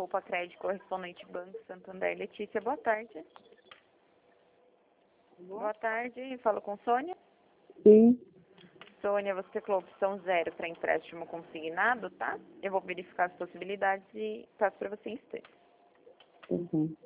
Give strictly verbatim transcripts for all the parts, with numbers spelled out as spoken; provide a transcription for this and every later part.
Poupa Crédito correspondente Banco Santander. Letícia, boa tarde. Boa tarde, falo com Sônia. Sim. Sônia, você teclou a opção zero para empréstimo consignado, tá? Eu vou verificar as possibilidades e passo para você em instantes. Uhum.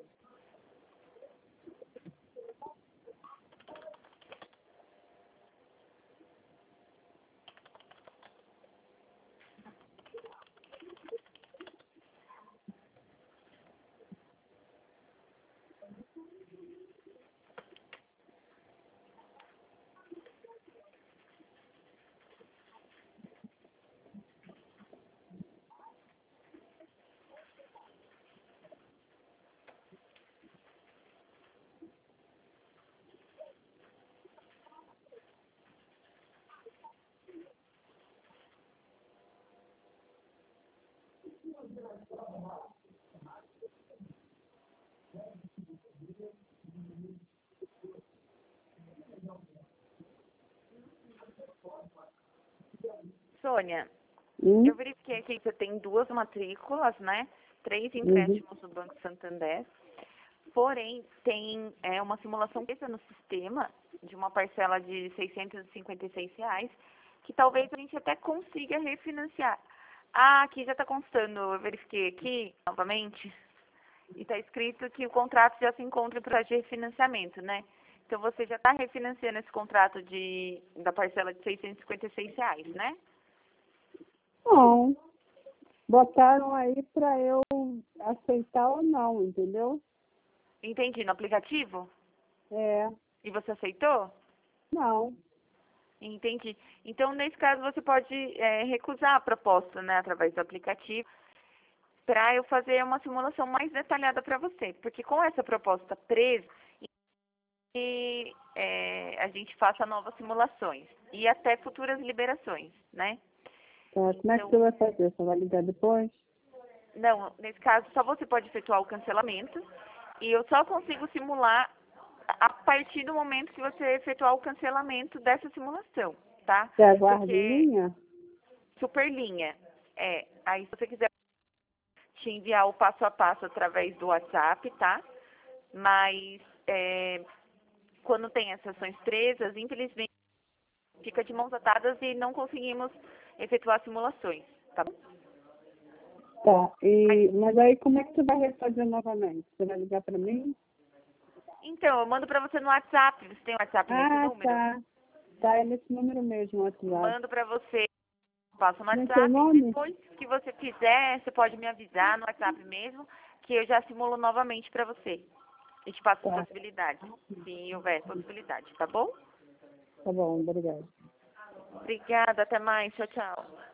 Sônia, Hum? eu verifiquei aqui que você tem duas matrículas, né? Três Uhum. empréstimos no Banco Santander. Porém, tem é, uma simulação feita no sistema de uma parcela de seiscentos e cinquenta e seis reais, que talvez a gente até consiga refinanciar. Ah, aqui já está constando, eu verifiquei aqui novamente, e está escrito que o contrato já se encontra em processo de refinanciamento, né? Então você já está refinanciando esse contrato de, da parcela de seiscentos e cinquenta e seis reais, né? Não. Botaram aí para eu aceitar ou não, entendeu? Entendi, no aplicativo? É. E você aceitou? Não. Entendi. Então, nesse caso, você pode é, recusar a proposta, né, através do aplicativo, para eu fazer uma simulação mais detalhada para você. Porque com essa proposta presa, e, é, a gente faça novas simulações e até futuras liberações, né? Tá. Como é que você vai fazer? Você vai ligar depois? Não, nesse caso, só você pode efetuar o cancelamento e eu só consigo simular a partir do momento que você efetuar o cancelamento dessa simulação, tá? Você aguarda Porque em linha? Superlinha. É, aí se você quiser te enviar o passo a passo através do WhatsApp, tá? Mas é, quando tem essas ações presas, infelizmente fica de mãos atadas e não conseguimos efetuar simulações, tá bom? Tá. Mas, E, mas aí como é que você vai refazer novamente? Você vai ligar para mim? então, eu mando pra você no WhatsApp. Você tem WhatsApp nesse Ah, número? tá. Tá, é nesse número mesmo, o WhatsApp. Mando pra você, passo no Como é seu WhatsApp e nome? depois que você quiser, você pode me avisar no WhatsApp mesmo, que eu já simulo novamente pra você. A gente passa as Tá. possibilidades, se houver possibilidade, tá bom? Tá bom, obrigada. Obrigada, até mais, tchau, tchau.